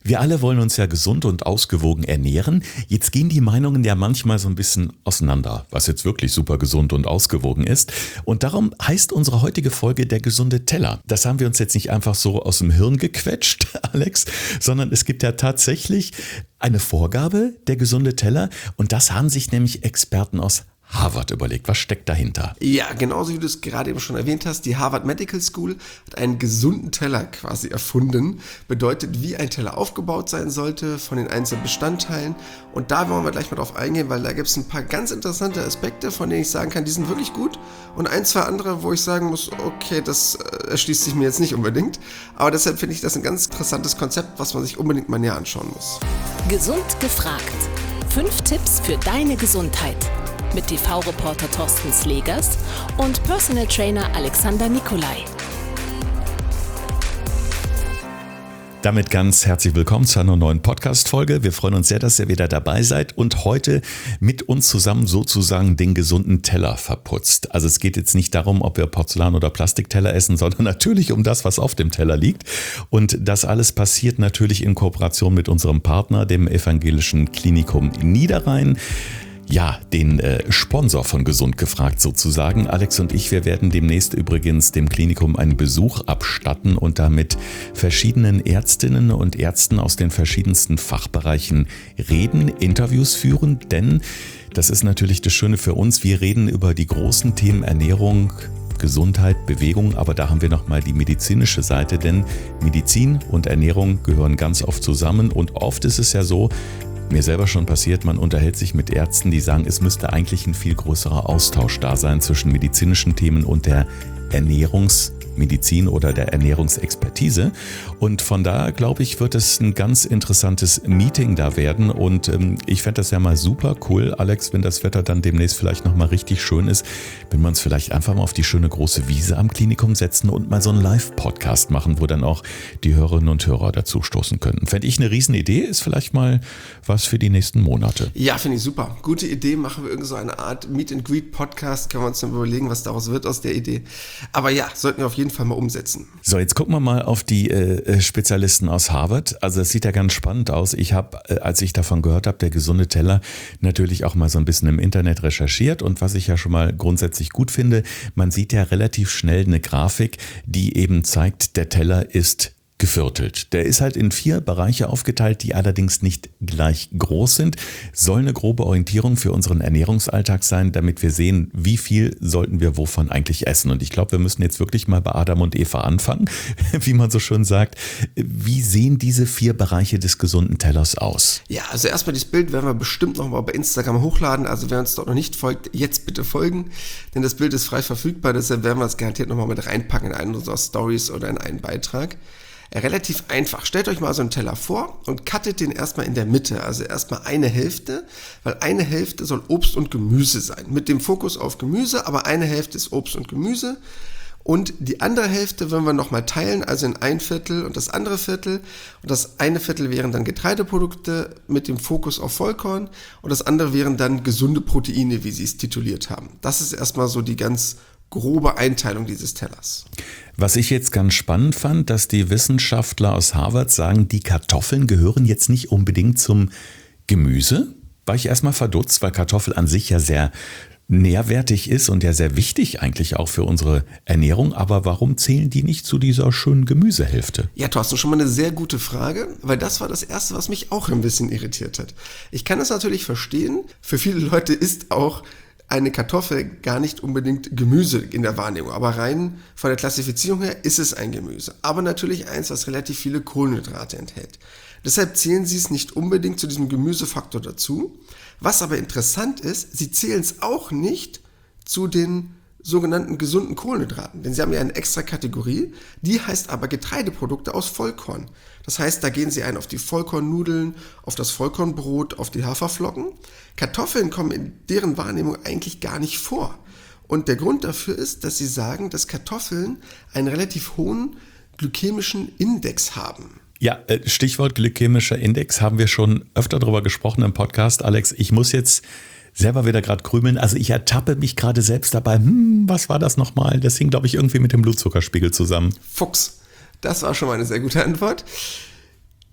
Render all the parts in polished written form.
Wir alle wollen uns ja gesund und ausgewogen ernähren. Jetzt gehen die Meinungen ja manchmal so ein bisschen auseinander, was jetzt wirklich super gesund und ausgewogen ist. Und darum heißt unsere heutige Folge der gesunde Teller. Das haben wir uns jetzt nicht einfach so aus dem Hirn gequetscht, Alex, sondern es gibt ja tatsächlich eine Vorgabe, der gesunde Teller. Und das haben sich nämlich Experten aus Harvard überlegt. Was steckt dahinter? Ja, genauso wie du es gerade eben schon erwähnt hast, die Harvard Medical School hat einen gesunden Teller quasi erfunden. Bedeutet, wie ein Teller aufgebaut sein sollte von den einzelnen Bestandteilen. Und da wollen wir gleich mal drauf eingehen, weil da gibt es ein paar ganz interessante Aspekte, von denen ich sagen kann, die sind wirklich gut. Und ein, zwei andere, wo ich sagen muss, okay, das erschließt sich mir jetzt nicht unbedingt. Aber deshalb finde ich das ein ganz interessantes Konzept, was man sich unbedingt mal näher anschauen muss. Gesund gefragt. 5 Tipps für deine Gesundheit. Mit TV-Reporter Thorsten Slegers und Personal Trainer Alexander Nikolai. Damit ganz herzlich willkommen zu einer neuen Podcast-Folge. Wir freuen uns sehr, dass ihr wieder dabei seid und heute mit uns zusammen sozusagen den gesunden Teller verputzt. Also es geht jetzt nicht darum, ob wir Porzellan- oder Plastikteller essen, sondern natürlich um das, was auf dem Teller liegt. Und das alles passiert natürlich in Kooperation mit unserem Partner, dem Evangelischen Klinikum Niederrhein. Ja, den Sponsor von Gesund gefragt sozusagen. Alex und ich, wir werden demnächst übrigens dem Klinikum einen Besuch abstatten und damit verschiedenen Ärztinnen und Ärzten aus den verschiedensten Fachbereichen reden, Interviews führen, denn das ist natürlich das Schöne für uns, wir reden über die großen Themen Ernährung, Gesundheit, Bewegung, aber da haben wir nochmal die medizinische Seite, denn Medizin und Ernährung gehören ganz oft zusammen und oft ist es ja so, mir selber schon passiert, man unterhält sich mit Ärzten, die sagen, es müsste eigentlich ein viel größerer Austausch da sein zwischen medizinischen Themen und der Ernährungsmedizin oder der Ernährungsexpertise. Und von daher, glaube ich, wird es ein ganz interessantes Meeting da werden. Und ich fände das ja mal super cool, Alex, wenn das Wetter dann demnächst vielleicht nochmal richtig schön ist, wenn wir uns vielleicht einfach mal auf die schöne große Wiese am Klinikum setzen und mal so einen Live-Podcast machen, wo dann auch die Hörerinnen und Hörer dazu stoßen könnten. Fände ich eine Riesenidee, ist vielleicht mal was für die nächsten Monate. Ja, finde ich super. Gute Idee, machen wir irgend so eine Art Meet-and-Greet-Podcast, können wir uns dann überlegen, was daraus wird aus der Idee. Aber ja, sollten wir auf jeden Fall mal umsetzen. So, jetzt gucken wir mal auf die Spezialisten aus Harvard. Also es sieht ja ganz spannend aus. Ich habe, als ich davon gehört habe, der gesunde Teller, natürlich auch mal so ein bisschen im Internet recherchiert. Und was ich ja schon mal grundsätzlich gut finde, man sieht ja relativ schnell eine Grafik, die eben zeigt, der Teller ist geviertelt. Der ist halt in 4 Bereiche aufgeteilt, die allerdings nicht gleich groß sind. Soll eine grobe Orientierung für unseren Ernährungsalltag sein, damit wir sehen, wie viel sollten wir wovon eigentlich essen. Und ich glaube, wir müssen jetzt wirklich mal bei Adam und Eva anfangen, wie man so schön sagt. Wie sehen diese 4 Bereiche des gesunden Tellers aus? Ja, also erstmal dieses Bild werden wir bestimmt noch mal bei Instagram hochladen. Also wer uns dort noch nicht folgt, jetzt bitte folgen, denn das Bild ist frei verfügbar. Deshalb werden wir es garantiert noch mal mit reinpacken in einen unserer Stories oder in einen Beitrag. Relativ einfach. Stellt euch mal so einen Teller vor und cuttet den erstmal in der Mitte, also erstmal eine Hälfte, weil eine Hälfte soll Obst und Gemüse sein, mit dem Fokus auf Gemüse, aber eine Hälfte ist Obst und Gemüse und die andere Hälfte wollen wir nochmal teilen, also in ein Viertel und das andere Viertel und das eine Viertel wären dann Getreideprodukte mit dem Fokus auf Vollkorn und das andere wären dann gesunde Proteine, wie sie es tituliert haben. Das ist erstmal so die ganz grobe Einteilung dieses Tellers. Was ich jetzt ganz spannend fand, dass die Wissenschaftler aus Harvard sagen, die Kartoffeln gehören jetzt nicht unbedingt zum Gemüse. War ich erstmal verdutzt, weil Kartoffel an sich ja sehr nährwertig ist und ja sehr wichtig eigentlich auch für unsere Ernährung. Aber warum zählen die nicht zu dieser schönen Gemüsehälfte? Ja, Thorsten, schon mal eine sehr gute Frage, weil das war das Erste, was mich auch ein bisschen irritiert hat. Ich kann es natürlich verstehen, für viele Leute ist auch eine Kartoffel gar nicht unbedingt Gemüse in der Wahrnehmung, aber rein von der Klassifizierung her ist es ein Gemüse. Aber natürlich eins, was relativ viele Kohlenhydrate enthält. Deshalb zählen sie es nicht unbedingt zu diesem Gemüsefaktor dazu. Was aber interessant ist, sie zählen es auch nicht zu den sogenannten gesunden Kohlenhydraten, denn sie haben ja eine extra Kategorie, die heißt aber Getreideprodukte aus Vollkorn. Das heißt, da gehen sie ein auf die Vollkornnudeln, auf das Vollkornbrot, auf die Haferflocken. Kartoffeln kommen in deren Wahrnehmung eigentlich gar nicht vor. Und der Grund dafür ist, dass sie sagen, dass Kartoffeln einen relativ hohen glykämischen Index haben. Ja, Stichwort glykämischer Index haben wir schon öfter darüber gesprochen im Podcast. Alex, ich muss jetzt selber wieder gerade krümeln. Also ich ertappe mich gerade selbst dabei. Was war das nochmal? Das hing, glaube ich, irgendwie mit dem Blutzuckerspiegel zusammen. Fuchs. Das war schon mal eine sehr gute Antwort.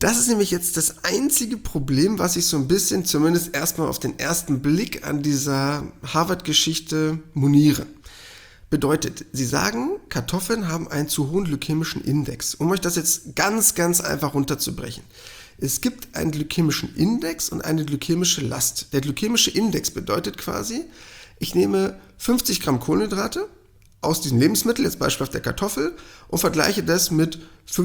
Das ist nämlich jetzt das einzige Problem, was ich so ein bisschen, zumindest erstmal auf den ersten Blick an dieser Harvard-Geschichte moniere. Bedeutet, sie sagen, Kartoffeln haben einen zu hohen glykämischen Index. Um euch das jetzt ganz, ganz einfach runterzubrechen. Es gibt einen glykämischen Index und eine glykämische Last. Der glykämische Index bedeutet quasi, ich nehme 50 Gramm Kohlenhydrate aus diesem Lebensmittel, jetzt beispielsweise der Kartoffel, und vergleiche das mit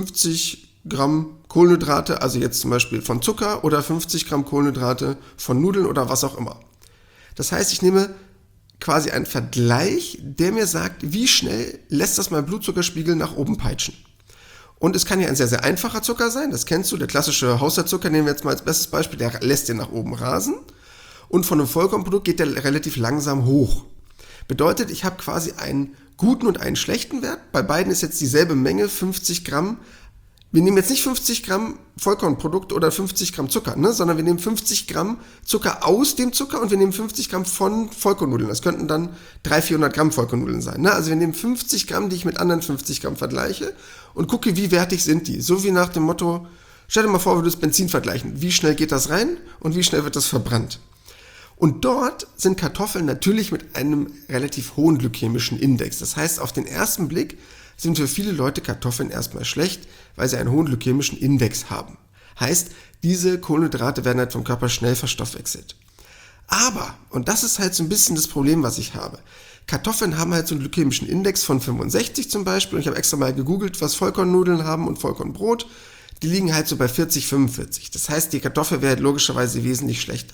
50 Gramm Kohlenhydrate, also jetzt zum Beispiel von Zucker oder 50 Gramm Kohlenhydrate von Nudeln oder was auch immer. Das heißt, ich nehme quasi einen Vergleich, der mir sagt, wie schnell lässt das mein Blutzuckerspiegel nach oben peitschen. Und es kann ja ein sehr, sehr einfacher Zucker sein, das kennst du, der klassische Haushaltszucker, nehmen wir jetzt mal als bestes Beispiel, der lässt den nach oben rasen. Und von einem Vollkornprodukt geht der relativ langsam hoch. Bedeutet, ich habe quasi einen guten und einen schlechten Wert. Bei beiden ist jetzt dieselbe Menge, 50 Gramm. Wir nehmen jetzt nicht 50 Gramm Vollkornprodukt oder 50 Gramm Zucker, sondern wir nehmen 50 Gramm Zucker aus dem Zucker und wir nehmen 50 Gramm von Vollkornnudeln. Das könnten dann 300-400 Gramm Vollkornnudeln sein. Also wir nehmen 50 Gramm, die ich mit anderen 50 Gramm vergleiche und gucke, wie wertig sind die. So wie nach dem Motto, stell dir mal vor, wir würden das Benzin vergleichen. Wie schnell geht das rein und wie schnell wird das verbrannt? Und dort sind Kartoffeln natürlich mit einem relativ hohen glykämischen Index. Das heißt, auf den ersten Blick sind für viele Leute Kartoffeln erstmal schlecht, weil sie einen hohen glykämischen Index haben. Heißt, diese Kohlenhydrate werden halt vom Körper schnell verstoffwechselt. Aber, und das ist halt so ein bisschen das Problem, was ich habe, Kartoffeln haben halt so einen glykämischen Index von 65 zum Beispiel. Und ich habe extra mal gegoogelt, was Vollkornnudeln haben und Vollkornbrot. Die liegen halt so bei 40, 45. Das heißt, die Kartoffel wäre halt logischerweise wesentlich schlechter.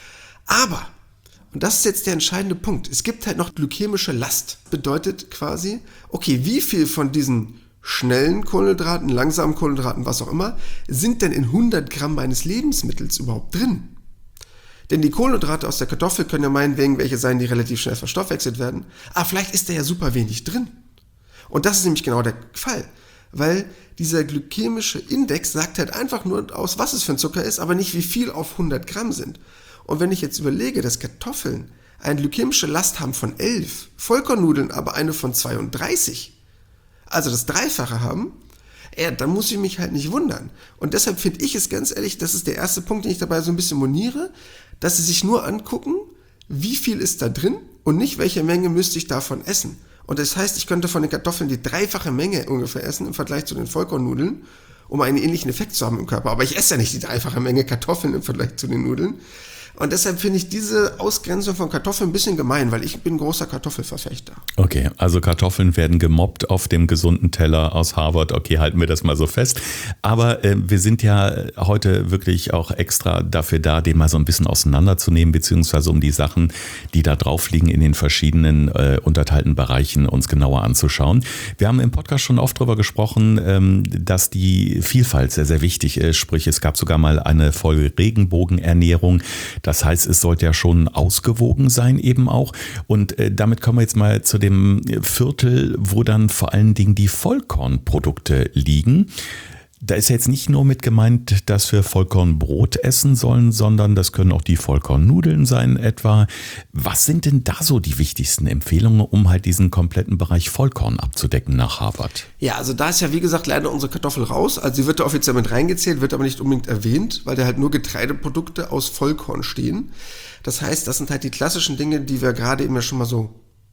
Aber, und das ist jetzt der entscheidende Punkt, es gibt halt noch glykämische Last. Bedeutet quasi, okay, wie viel von diesen schnellen Kohlenhydraten, langsamen Kohlenhydraten, was auch immer, sind denn in 100 Gramm meines Lebensmittels überhaupt drin? Denn die Kohlenhydrate aus der Kartoffel können ja meinetwegen welche sein, die relativ schnell verstoffwechselt werden. Aber vielleicht ist da ja super wenig drin. Und das ist nämlich genau der Fall. Weil dieser glykämische Index sagt halt einfach nur aus, was es für ein Zucker ist, aber nicht wie viel auf 100 Gramm sind. Und wenn ich jetzt überlege, dass Kartoffeln eine glykämische Last haben von 11, Vollkornnudeln aber eine von 32, also das Dreifache haben, dann muss ich mich halt nicht wundern. Und deshalb finde ich es ganz ehrlich, das ist der erste Punkt, den ich dabei so ein bisschen moniere, dass sie sich nur angucken, wie viel ist da drin und nicht, welche Menge müsste ich davon essen. Und das heißt, ich könnte von den Kartoffeln die dreifache Menge ungefähr essen im Vergleich zu den Vollkornnudeln, um einen ähnlichen Effekt zu haben im Körper. Aber ich esse ja nicht die dreifache Menge Kartoffeln im Vergleich zu den Nudeln. Und deshalb finde ich diese Ausgrenzung von Kartoffeln ein bisschen gemein, weil ich bin großer Kartoffelverfechter. Okay, also Kartoffeln werden gemobbt auf dem gesunden Teller aus Harvard. Okay, halten wir das mal so fest. Aber wir sind ja heute wirklich auch extra dafür da, den mal so ein bisschen auseinanderzunehmen, beziehungsweise um die Sachen, die da drauf liegen, in den verschiedenen unterteilten Bereichen uns genauer anzuschauen. Wir haben im Podcast schon oft darüber gesprochen, dass die Vielfalt sehr, sehr wichtig ist. Sprich, es gab sogar mal eine Folge Regenbogenernährung. Das heißt, es sollte ja schon ausgewogen sein eben auch. Und damit kommen wir jetzt mal zu dem Viertel, wo dann vor allen Dingen die Vollkornprodukte liegen. Da ist ja jetzt nicht nur mit gemeint, dass wir Vollkornbrot essen sollen, sondern das können auch die Vollkornnudeln sein etwa. Was sind denn da so die wichtigsten Empfehlungen, um halt diesen kompletten Bereich Vollkorn abzudecken nach Harvard? Ja, also da ist ja wie gesagt leider unsere Kartoffel raus. Also sie wird da offiziell mit reingezählt, wird aber nicht unbedingt erwähnt, weil da halt nur Getreideprodukte aus Vollkorn stehen. Das heißt, das sind halt die klassischen Dinge, die wir gerade eben ja schon mal so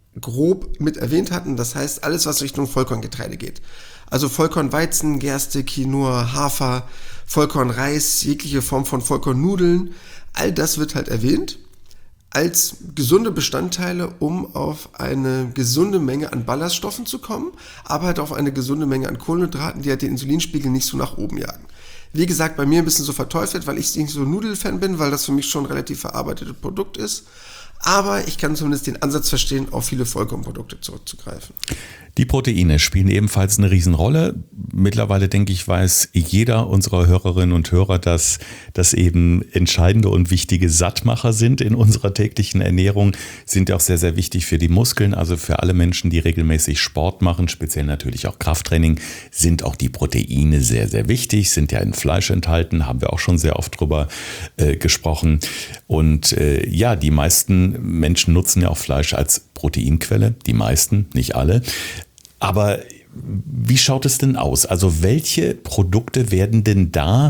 grob mit erwähnt hatten. Das heißt, alles, was Richtung Vollkorngetreide geht. Also Vollkornweizen, Gerste, Quinoa, Hafer, Vollkornreis, jegliche Form von Vollkornnudeln. All das wird halt erwähnt als gesunde Bestandteile, um auf eine gesunde Menge an Ballaststoffen zu kommen, aber halt auf eine gesunde Menge an Kohlenhydraten, die halt den Insulinspiegel nicht so nach oben jagen. Wie gesagt, bei mir ein bisschen so verteufelt, weil ich nicht so Nudelfan bin, weil das für mich schon ein relativ verarbeitetes Produkt ist. Aber ich kann zumindest den Ansatz verstehen, auf viele Vollkornprodukte zurückzugreifen. Die Proteine spielen ebenfalls eine Riesenrolle. Mittlerweile, denke ich, weiß jeder unserer Hörerinnen und Hörer, dass das eben entscheidende und wichtige Sattmacher sind in unserer täglichen Ernährung, sind auch sehr, sehr wichtig für die Muskeln. Also für alle Menschen, die regelmäßig Sport machen, speziell natürlich auch Krafttraining, sind auch die Proteine sehr, sehr wichtig, sind ja in Fleisch enthalten, haben wir auch schon sehr oft drüber gesprochen. Und ja, die meisten Menschen nutzen ja auch Fleisch als Proteinquelle, die meisten, nicht alle. Aber wie schaut es denn aus? Also welche Produkte werden denn da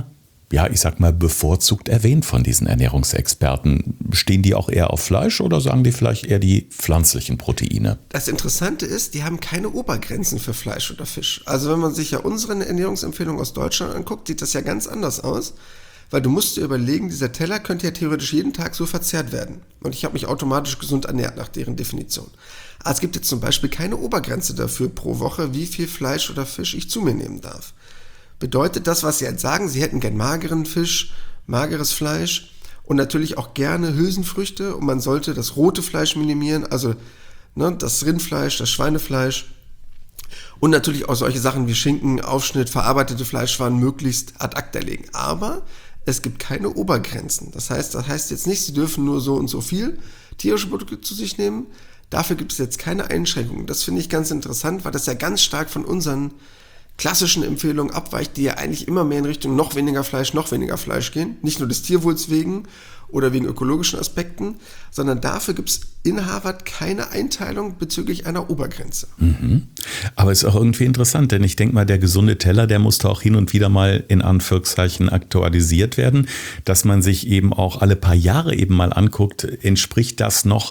ja, ich sag mal, bevorzugt erwähnt von diesen Ernährungsexperten? Stehen die auch eher auf Fleisch oder sagen die vielleicht eher die pflanzlichen Proteine? Das Interessante ist, die haben keine Obergrenzen für Fleisch oder Fisch. Also wenn man sich ja unsere Ernährungsempfehlungen aus Deutschland anguckt, sieht das ja ganz anders aus. Weil du musst dir überlegen, dieser Teller könnte ja theoretisch jeden Tag so verzehrt werden. Und ich habe mich automatisch gesund ernährt nach deren Definition. Aber es gibt jetzt zum Beispiel keine Obergrenze dafür pro Woche, wie viel Fleisch oder Fisch ich zu mir nehmen darf. Bedeutet das, was Sie jetzt sagen, Sie hätten gern mageren Fisch, mageres Fleisch und natürlich auch gerne Hülsenfrüchte und man sollte das rote Fleisch minimieren, also das Rindfleisch, das Schweinefleisch und natürlich auch solche Sachen wie Schinken, Aufschnitt, verarbeitete Fleischwaren möglichst ad acta legen. Aber es gibt keine Obergrenzen. Das heißt jetzt nicht, Sie dürfen nur so und so viel tierische Produkte zu sich nehmen. Dafür gibt es jetzt keine Einschränkungen. Das finde ich ganz interessant, weil das ja ganz stark von unseren klassischen Empfehlungen abweicht, die ja eigentlich immer mehr in Richtung noch weniger Fleisch gehen. Nicht nur des Tierwohls wegen oder wegen ökologischen Aspekten, sondern dafür gibt es in Harvard keine Einteilung bezüglich einer Obergrenze. Aber es ist auch irgendwie interessant, denn ich denke mal, der gesunde Teller, der musste auch hin und wieder mal in Anführungszeichen aktualisiert werden, dass man sich eben auch alle paar Jahre eben mal anguckt, entspricht das noch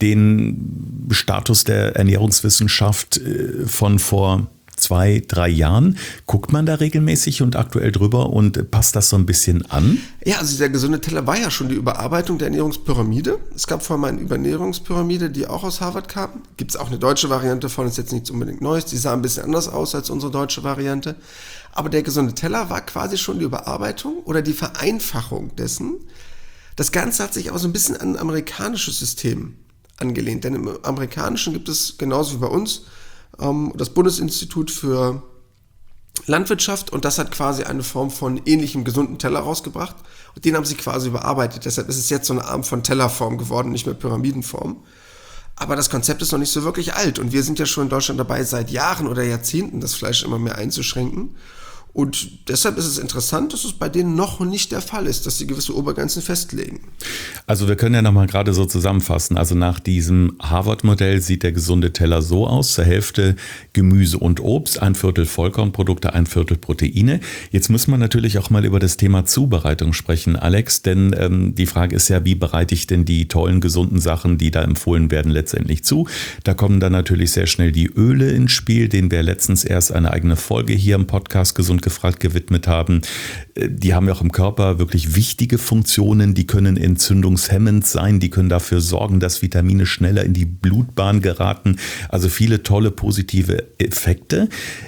den Status der Ernährungswissenschaft von vor 2-3 Jahren? Guckt man da regelmäßig und aktuell drüber und passt das so ein bisschen an? Ja, also der gesunde Teller war ja schon die Überarbeitung der Ernährungspyramide. Es gab vorher mal eine Überernährungspyramide, die auch aus Harvard kam. Gibt es auch eine deutsche Variante von, ist jetzt nichts unbedingt Neues. Die sah ein bisschen anders aus als unsere deutsche Variante. Aber der gesunde Teller war quasi schon die Überarbeitung oder die Vereinfachung dessen. Das Ganze hat sich aber so ein bisschen an ein amerikanisches System angelehnt. Denn im amerikanischen gibt es genauso wie bei uns das Bundesinstitut für Landwirtschaft und das hat quasi eine Form von ähnlichem gesunden Teller rausgebracht und den haben sie quasi überarbeitet. Deshalb ist es jetzt so eine Art von Tellerform geworden, nicht mehr Pyramidenform. Aber das Konzept ist noch nicht so wirklich alt und wir sind ja schon in Deutschland dabei, seit Jahren oder Jahrzehnten das Fleisch immer mehr einzuschränken. Und deshalb ist es interessant, dass es bei denen noch nicht der Fall ist, dass sie gewisse Obergrenzen festlegen. Also wir können ja nochmal gerade so zusammenfassen. Also nach diesem Harvard-Modell sieht der gesunde Teller so aus. Zur Hälfte Gemüse und Obst, 1/4 Vollkornprodukte, 1/4 Proteine. Jetzt muss man natürlich auch mal über das Thema Zubereitung sprechen, Alex. Denn die Frage ist ja, wie bereite ich denn die tollen, gesunden Sachen, die da empfohlen werden, letztendlich zu? Da kommen dann natürlich sehr schnell die Öle ins Spiel, denen wir letztens erst eine eigene Folge hier im Podcast Gesund gefragt gewidmet haben. Die haben ja auch im Körper wirklich wichtige Funktionen, die können entzündungshemmend sein, die können dafür sorgen, dass Vitamine schneller in die Blutbahn geraten, also viele tolle positive Effekte.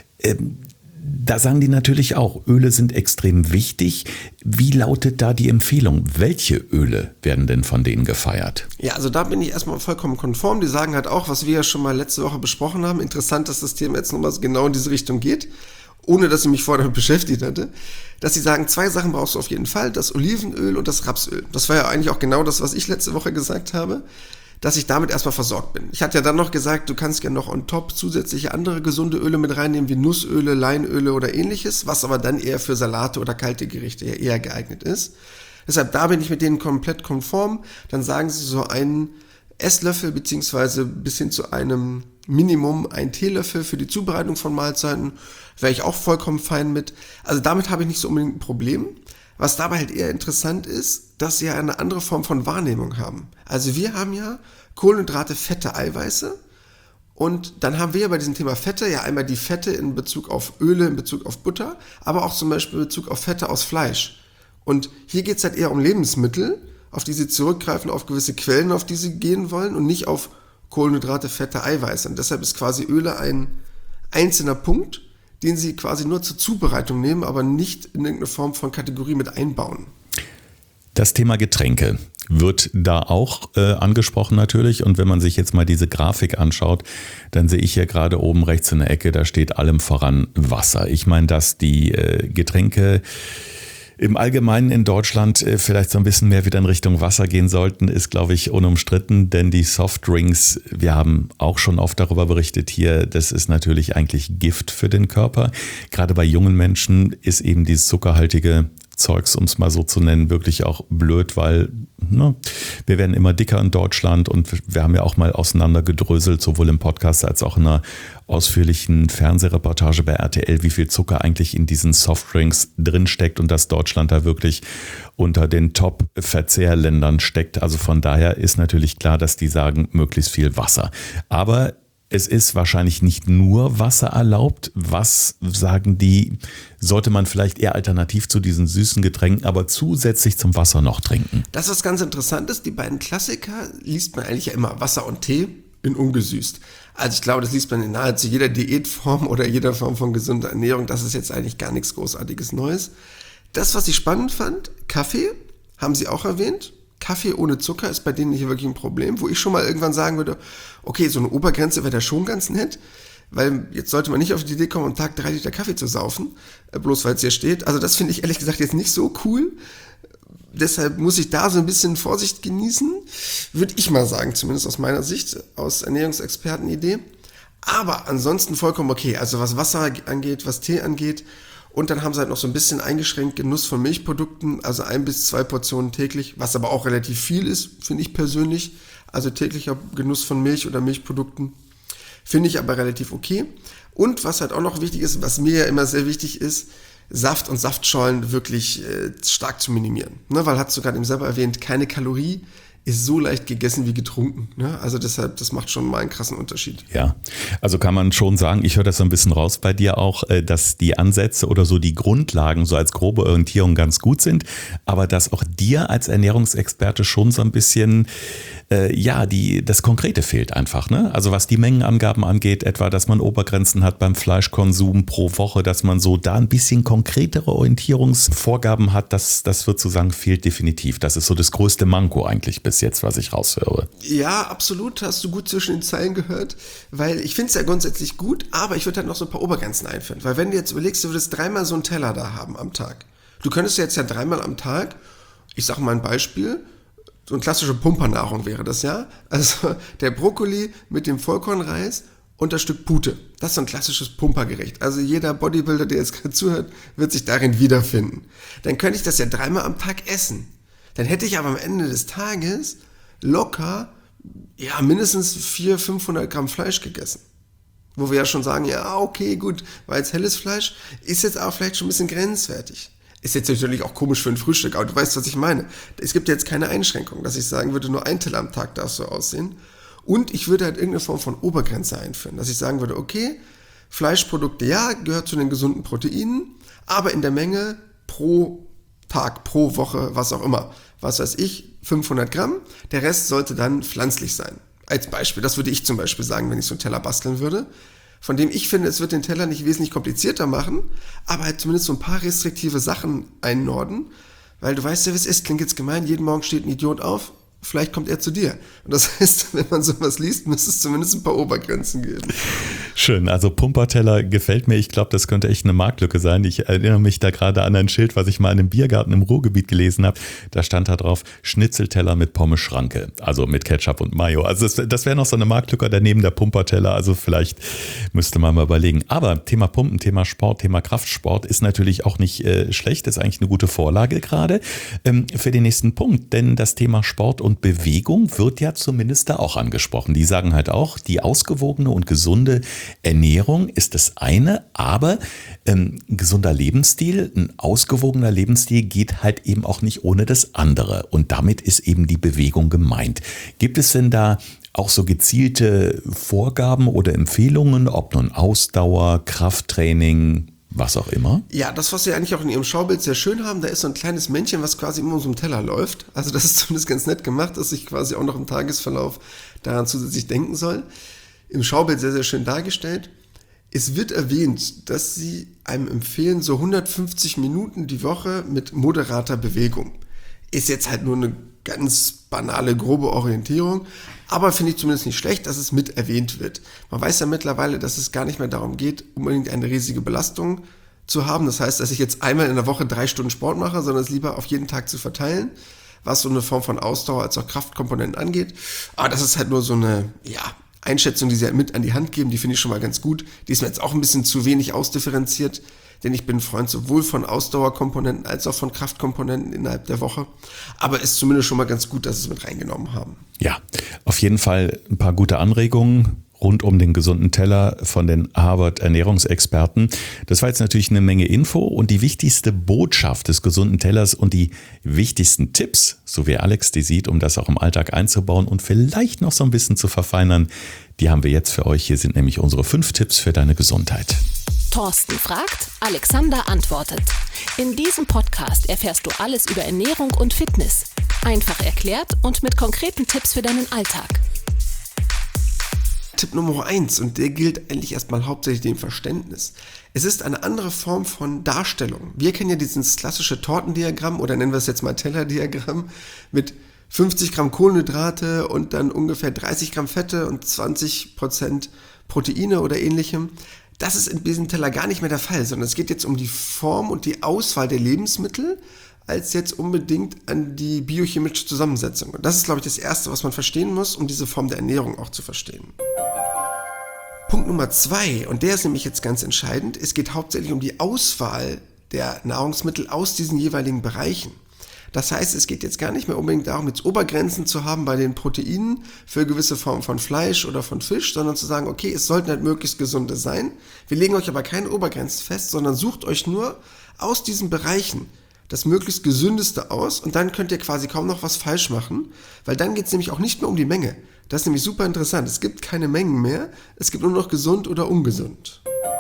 Da sagen die natürlich auch, Öle sind extrem wichtig. Wie lautet da die Empfehlung? Welche Öle werden denn von denen gefeiert? Ja, also da bin ich erstmal vollkommen konform. Die sagen halt auch, was wir ja schon mal letzte Woche besprochen haben. Interessant, dass das Thema jetzt nochmal genau in diese Richtung geht, ohne dass ich mich vorher damit beschäftigt hatte, dass sie sagen, 2 Sachen brauchst du auf jeden Fall, das Olivenöl und das Rapsöl. Das war ja eigentlich auch genau das, was ich letzte Woche gesagt habe, dass ich damit erstmal versorgt bin. Ich hatte ja dann noch gesagt, du kannst gerne noch on top zusätzliche andere gesunde Öle mit reinnehmen, wie Nussöle, Leinöle oder ähnliches, was aber dann eher für Salate oder kalte Gerichte eher geeignet ist. Deshalb, da bin ich mit denen komplett konform. Dann sagen sie so einen Esslöffel beziehungsweise bis hin zu einem Minimum 1 Teelöffel für die Zubereitung von Mahlzeiten, wäre ich auch vollkommen fein mit. Also damit habe ich nicht so unbedingt ein Problem. Was dabei halt eher interessant ist, dass sie ja eine andere Form von Wahrnehmung haben. Also wir haben ja Kohlenhydrate, Fette, Eiweiße und dann haben wir ja bei diesem Thema Fette ja einmal die Fette in Bezug auf Öle, in Bezug auf Butter, aber auch zum Beispiel in Bezug auf Fette aus Fleisch. Und hier geht es halt eher um Lebensmittel, auf die sie zurückgreifen, auf gewisse Quellen, auf die sie gehen wollen und nicht auf Kohlenhydrate, Fette, Eiweiße. Und deshalb ist quasi Öle ein einzelner Punkt, den sie quasi nur zur Zubereitung nehmen, aber nicht in irgendeine Form von Kategorie mit einbauen. Das Thema Getränke wird da auch angesprochen natürlich. Und wenn man sich jetzt mal diese Grafik anschaut, dann sehe ich hier gerade oben rechts in der Ecke, da steht allem voran Wasser. Ich meine, dass die Getränke im Allgemeinen in Deutschland vielleicht so ein bisschen mehr wieder in Richtung Wasser gehen sollten, ist, glaube ich, unumstritten, denn die Softdrinks, wir haben auch schon oft darüber berichtet hier, das ist natürlich eigentlich Gift für den Körper. Gerade bei jungen Menschen ist eben dieses zuckerhaltige Zeugs, um es mal so zu nennen, wirklich auch blöd, weil wir werden immer dicker in Deutschland und wir haben ja auch mal auseinandergedröselt, sowohl im Podcast als auch in einer ausführlichen Fernsehreportage bei RTL, wie viel Zucker eigentlich in diesen Softdrinks drinsteckt und dass Deutschland da wirklich unter den Top-Verzehrländern steckt. Also von daher ist natürlich klar, dass die sagen, möglichst viel Wasser. Aber es ist wahrscheinlich nicht nur Wasser erlaubt. Was sagen die, sollte man vielleicht eher alternativ zu diesen süßen Getränken, aber zusätzlich zum Wasser noch trinken? Das, was ganz interessant ist, die beiden Klassiker liest man eigentlich ja immer Wasser und Tee in ungesüßt. Also ich glaube, das liest man in nahezu jeder Diätform oder jeder Form von gesunder Ernährung. Das ist jetzt eigentlich gar nichts Großartiges Neues. Das, was ich spannend fand, Kaffee, haben Sie auch erwähnt. Kaffee ohne Zucker ist bei denen nicht wirklich ein Problem, wo ich schon mal irgendwann sagen würde, okay, so eine Obergrenze wäre da schon ganz nett, weil jetzt sollte man nicht auf die Idee kommen, am Tag 3 Liter Kaffee zu saufen, bloß weil es hier steht. Also das finde ich ehrlich gesagt jetzt nicht so cool. Deshalb muss ich da so ein bisschen Vorsicht genießen, würde ich mal sagen, zumindest aus meiner Sicht, aus Ernährungsexpertenidee. Aber ansonsten vollkommen okay, also was Wasser angeht, was Tee angeht. Und dann haben sie halt noch so ein bisschen eingeschränkt Genuss von Milchprodukten, also 1 bis 2 Portionen täglich, was aber auch relativ viel ist, finde ich persönlich. Also täglicher Genuss von Milch oder Milchprodukten finde ich aber relativ okay. Und was halt auch noch wichtig ist, was mir ja immer sehr wichtig ist, Saft und Saftschorlen wirklich stark zu minimieren. Ne, weil, hast du gerade eben selber erwähnt, keine Kalorie ist so leicht gegessen wie getrunken. Ne? Also deshalb, das macht schon mal einen krassen Unterschied. Ja, also kann man schon sagen, ich höre das so ein bisschen raus bei dir auch, dass die Ansätze oder so die Grundlagen so als grobe Orientierung ganz gut sind, aber dass auch dir als Ernährungsexperte schon so ein bisschen, das Konkrete fehlt einfach. Ne? Also was die Mengenangaben angeht, etwa, dass man Obergrenzen hat beim Fleischkonsum pro Woche, dass man so da ein bisschen konkretere Orientierungsvorgaben hat, das wird sozusagen fehlt definitiv. Das ist so das größte Manko eigentlich bis jetzt, was ich raushöre. Ja, absolut, hast du gut zwischen den Zeilen gehört, weil ich finde es ja grundsätzlich gut, aber ich würde halt noch so ein paar Obergrenzen einführen, weil wenn du jetzt überlegst, du würdest 3-mal so einen Teller da haben am Tag. Du könntest jetzt ja 3-mal am Tag, ich sag mal ein Beispiel, so eine klassische Pumpernahrung wäre das ja, also der Brokkoli mit dem Vollkornreis und das Stück Pute. Das ist so ein klassisches Pumpergericht. Also jeder Bodybuilder, der jetzt gerade zuhört, wird sich darin wiederfinden. Dann könnte ich das ja 3-mal am Tag essen. Dann hätte ich aber am Ende des Tages locker, mindestens 400-500 Gramm Fleisch gegessen. Wo wir ja schon sagen, ja, okay, gut, weil jetzt helles Fleisch ist jetzt auch vielleicht schon ein bisschen grenzwertig. Ist jetzt natürlich auch komisch für ein Frühstück, aber du weißt, was ich meine. Es gibt jetzt keine Einschränkung, dass ich sagen würde, nur ein Teller am Tag darf so aussehen. Und ich würde halt irgendeine Form von Obergrenze einführen, dass ich sagen würde, okay, Fleischprodukte, ja, gehört zu den gesunden Proteinen, aber in der Menge pro Tag, pro Woche, was auch immer. Was weiß ich, 500 Gramm, der Rest sollte dann pflanzlich sein. Als Beispiel, das würde ich zum Beispiel sagen, wenn ich so einen Teller basteln würde, von dem ich finde, es wird den Teller nicht wesentlich komplizierter machen, aber halt zumindest so ein paar restriktive Sachen einnorden, weil du weißt ja, wie es ist, klingt jetzt gemein, jeden Morgen steht ein Idiot auf, vielleicht kommt er zu dir. Und das heißt, wenn man sowas liest, müsste es zumindest ein paar Obergrenzen geben. Schön, also Pumperteller gefällt mir. Ich glaube, das könnte echt eine Marktlücke sein. Ich erinnere mich da gerade an ein Schild, was ich mal in einem Biergarten im Ruhrgebiet gelesen habe. Da stand da drauf, Schnitzelteller mit Pommes-Schranke, also mit Ketchup und Mayo. Also das wäre noch so eine Marktlücke daneben der Pumperteller. Also vielleicht müsste man mal überlegen. Aber Thema Pumpen, Thema Sport, Thema Kraftsport ist natürlich auch nicht schlecht. Ist eigentlich eine gute Vorlage gerade für den nächsten Punkt. Denn das Thema Sport und Bewegung wird ja zumindest da auch angesprochen. Die sagen halt auch, die ausgewogene und gesunde Ernährung ist das eine, aber gesunder Lebensstil, ein ausgewogener Lebensstil geht halt eben auch nicht ohne das andere. Und damit ist eben die Bewegung gemeint. Gibt es denn da auch so gezielte Vorgaben oder Empfehlungen, ob nun Ausdauer, Krafttraining, was auch immer? Ja, das, was Sie eigentlich auch in Ihrem Schaubild sehr schön haben, da ist so ein kleines Männchen, was quasi immer um so einem Teller läuft. Also das ist zumindest ganz nett gemacht, dass ich quasi auch noch im Tagesverlauf daran zusätzlich denken soll. Im Schaubild sehr, sehr schön dargestellt. Es wird erwähnt, dass Sie einem empfehlen, so 150 Minuten die Woche mit moderater Bewegung. Ist jetzt halt nur eine ganz banale, grobe Orientierung, aber finde ich zumindest nicht schlecht, dass es mit erwähnt wird. Man weiß ja mittlerweile, dass es gar nicht mehr darum geht, unbedingt eine riesige Belastung zu haben. Das heißt, dass ich jetzt einmal in der Woche 3 Stunden Sport mache, sondern es lieber auf jeden Tag zu verteilen, was so eine Form von Ausdauer als auch Kraftkomponenten angeht. Aber das ist halt nur so eine, Einschätzung, die sie halt mit an die Hand geben, die finde ich schon mal ganz gut. Die ist mir jetzt auch ein bisschen zu wenig ausdifferenziert. denn ich bin Freund sowohl von Ausdauerkomponenten als auch von Kraftkomponenten innerhalb der Woche. Aber ist zumindest schon mal ganz gut, dass sie es mit reingenommen haben. Ja, auf jeden Fall ein paar gute Anregungen rund um den gesunden Teller von den Harvard-Ernährungsexperten. Das war jetzt natürlich eine Menge Info und die wichtigste Botschaft des gesunden Tellers und die wichtigsten Tipps, so wie Alex die sieht, um das auch im Alltag einzubauen und vielleicht noch so ein bisschen zu verfeinern, die haben wir jetzt für euch. Hier sind nämlich unsere 5 Tipps für deine Gesundheit. Thorsten fragt, Alexander antwortet. In diesem Podcast erfährst du alles über Ernährung und Fitness. Einfach erklärt und mit konkreten Tipps für deinen Alltag. Tipp Nummer 1, und der gilt eigentlich erstmal hauptsächlich dem Verständnis. Es ist eine andere Form von Darstellung. Wir kennen ja dieses klassische Tortendiagramm oder nennen wir es jetzt mal Tellerdiagramm mit 50 Gramm Kohlenhydrate und dann ungefähr 30 Gramm Fette und 20% Proteine oder ähnlichem. Das ist in diesem Teller gar nicht mehr der Fall, sondern es geht jetzt um die Form und die Auswahl der Lebensmittel, als jetzt unbedingt an die biochemische Zusammensetzung. Und das ist, glaube ich, das Erste, was man verstehen muss, um diese Form der Ernährung auch zu verstehen. Punkt Nummer 2, und der ist nämlich jetzt ganz entscheidend, es geht hauptsächlich um die Auswahl der Nahrungsmittel aus diesen jeweiligen Bereichen. Das heißt, es geht jetzt gar nicht mehr unbedingt darum, jetzt Obergrenzen zu haben bei den Proteinen für gewisse Formen von Fleisch oder von Fisch, sondern zu sagen, okay, es sollten halt möglichst gesunde sein. Wir legen euch aber keine Obergrenzen fest, sondern sucht euch nur aus diesen Bereichen das möglichst gesündeste aus und dann könnt ihr quasi kaum noch was falsch machen, weil dann geht es nämlich auch nicht mehr um die Menge. Das ist nämlich super interessant. Es gibt keine Mengen mehr, es gibt nur noch gesund oder ungesund.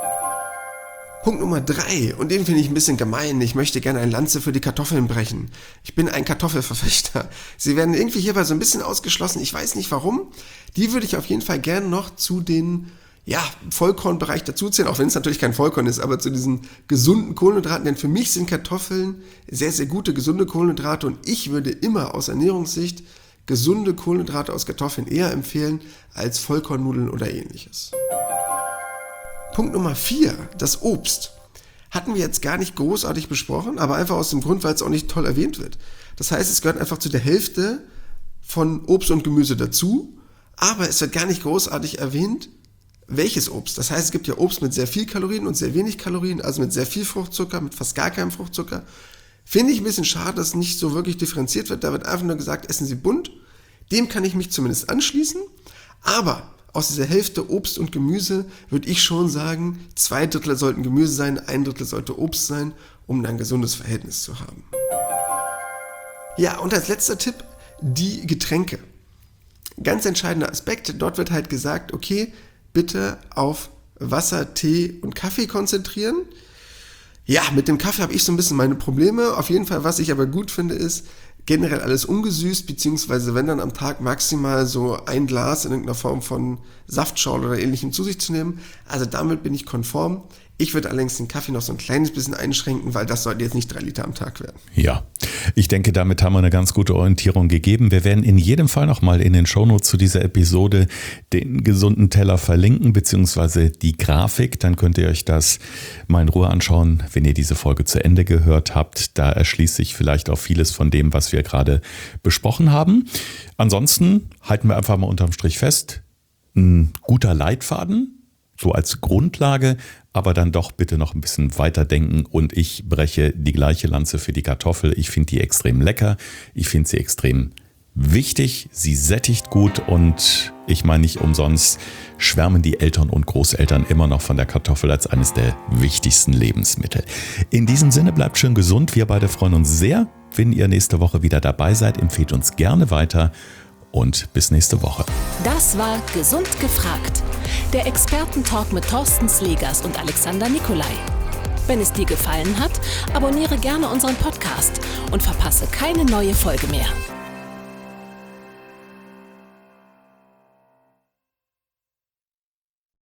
Punkt Nummer 3, und den finde ich ein bisschen gemein. Ich möchte gerne eine Lanze für die Kartoffeln brechen. Ich bin ein Kartoffelverfechter. Sie werden irgendwie hierbei so ein bisschen ausgeschlossen. Ich weiß nicht warum. Die würde ich auf jeden Fall gerne noch zu den Vollkornbereich dazuzählen, auch wenn es natürlich kein Vollkorn ist, aber zu diesen gesunden Kohlenhydraten, denn für mich sind Kartoffeln sehr, sehr gute, gesunde Kohlenhydrate und ich würde immer aus Ernährungssicht gesunde Kohlenhydrate aus Kartoffeln eher empfehlen als Vollkornnudeln oder ähnliches. Punkt Nummer 4, das Obst. Hatten wir jetzt gar nicht großartig besprochen, aber einfach aus dem Grund, weil es auch nicht toll erwähnt wird. Das heißt, es gehört einfach zu der Hälfte von Obst und Gemüse dazu, aber es wird gar nicht großartig erwähnt, welches Obst. Das heißt, es gibt ja Obst mit sehr viel Kalorien und sehr wenig Kalorien, also mit sehr viel Fruchtzucker, mit fast gar keinem Fruchtzucker. Finde ich ein bisschen schade, dass nicht so wirklich differenziert wird. Da wird einfach nur gesagt, essen Sie bunt. Dem kann ich mich zumindest anschließen. Aber aus dieser Hälfte Obst und Gemüse würde ich schon sagen, 2/3 sollten Gemüse sein, 1/3 sollte Obst sein, um dann ein gesundes Verhältnis zu haben. Ja, und als letzter Tipp, die Getränke. Ganz entscheidender Aspekt, dort wird halt gesagt, okay, bitte auf Wasser, Tee und Kaffee konzentrieren. Ja, mit dem Kaffee habe ich so ein bisschen meine Probleme. Auf jeden Fall, was ich aber gut finde, ist generell alles ungesüßt, beziehungsweise wenn dann am Tag maximal so ein Glas in irgendeiner Form von Saftschorle oder ähnlichem zu sich zu nehmen. Also damit bin ich konform. Ich würde allerdings den Kaffee noch so ein kleines bisschen einschränken, weil das sollte jetzt nicht 3 Liter am Tag werden. Ja, ich denke, damit haben wir eine ganz gute Orientierung gegeben. Wir werden in jedem Fall nochmal in den Shownotes zu dieser Episode den gesunden Teller verlinken, beziehungsweise die Grafik. Dann könnt ihr euch das mal in Ruhe anschauen, wenn ihr diese Folge zu Ende gehört habt. Da erschließt sich vielleicht auch vieles von dem, was wir gerade besprochen haben. Ansonsten halten wir einfach mal unterm Strich fest, ein guter Leitfaden, so als Grundlage, aber dann doch bitte noch ein bisschen weiterdenken und ich breche die gleiche Lanze für die Kartoffel. Ich finde die extrem lecker, ich finde sie extrem wichtig, sie sättigt gut und ich meine nicht umsonst schwärmen die Eltern und Großeltern immer noch von der Kartoffel als eines der wichtigsten Lebensmittel. In diesem Sinne bleibt schön gesund, wir beide freuen uns sehr, wenn ihr nächste Woche wieder dabei seid, empfehlt uns gerne weiter. Und bis nächste Woche. Das war Gesund gefragt. Der Expertentalk mit Thorsten Slegers und Alexander Nikolai. Wenn es dir gefallen hat, abonniere gerne unseren Podcast und verpasse keine neue Folge mehr.